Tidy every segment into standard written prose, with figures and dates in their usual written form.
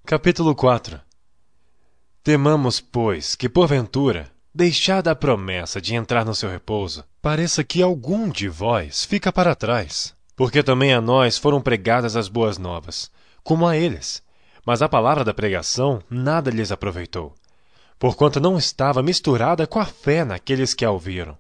Capítulo 4. Temamos, pois, que porventura, deixada a promessa de entrar no seu repouso, pareça que algum de vós fica para trás. Porque também a nós foram pregadas as boas novas, como a eles. Mas a palavra da pregação nada lhes aproveitou, porquanto não estava misturada com a fé naqueles que a ouviram.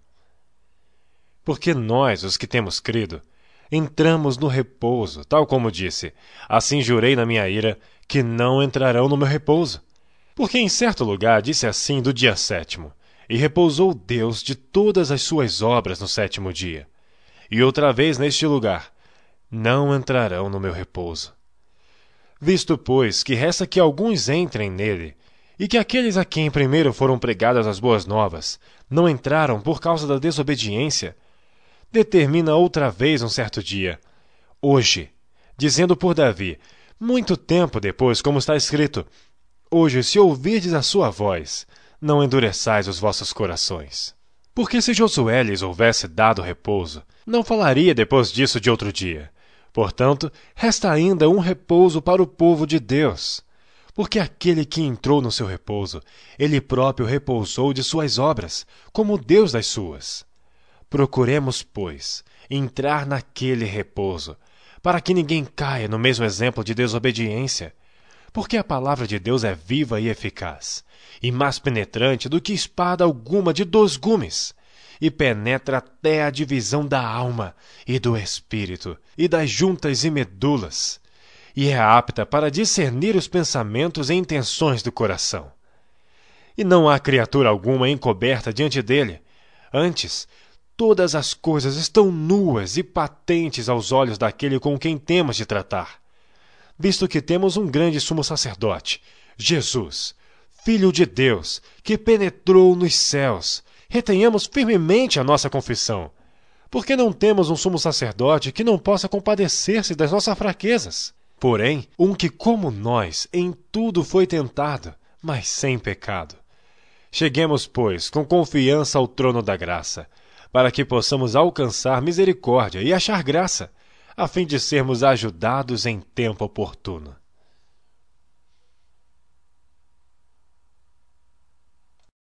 Porque nós, os que temos crido, entramos no repouso, tal como disse: assim jurei na minha ira, que não entrarão no meu repouso. Porque em certo lugar disse assim do dia 7º, e repousou Deus de todas as suas obras no 7º dia. E outra vez neste lugar, não entrarão no meu repouso. Visto, pois, que resta que alguns entrem nele, e que aqueles a quem primeiro foram pregadas as boas novas não entraram por causa da desobediência, determina outra vez um certo dia, hoje, dizendo por Davi, muito tempo depois, como está escrito: hoje, se ouvirdes a sua voz, não endureçais os vossos corações. Porque se Josué lhes houvesse dado repouso, não falaria depois disso de outro dia. Portanto, resta ainda um repouso para o povo de Deus. Porque aquele que entrou no seu repouso, ele próprio repousou de suas obras, como Deus das suas. Procuremos, pois, entrar naquele repouso, para que ninguém caia no mesmo exemplo de desobediência. Porque a palavra de Deus é viva e eficaz, e mais penetrante do que espada alguma de 2 gumes, e penetra até a divisão da alma e do espírito, e das juntas e medulas, e é apta para discernir os pensamentos e intenções do coração. E não há criatura alguma encoberta diante dele, antes, todas as coisas estão nuas e patentes aos olhos daquele com quem temos de tratar. Visto que temos um grande sumo sacerdote, Jesus, Filho de Deus, que penetrou nos céus, retenhamos firmemente a nossa confissão. Porque não temos um sumo sacerdote que não possa compadecer-se das nossas fraquezas. Porém, um que, como nós, em tudo foi tentado, mas sem pecado. Cheguemos, pois, com confiança ao trono da graça, para que possamos alcançar misericórdia e achar graça, a fim de sermos ajudados em tempo oportuno.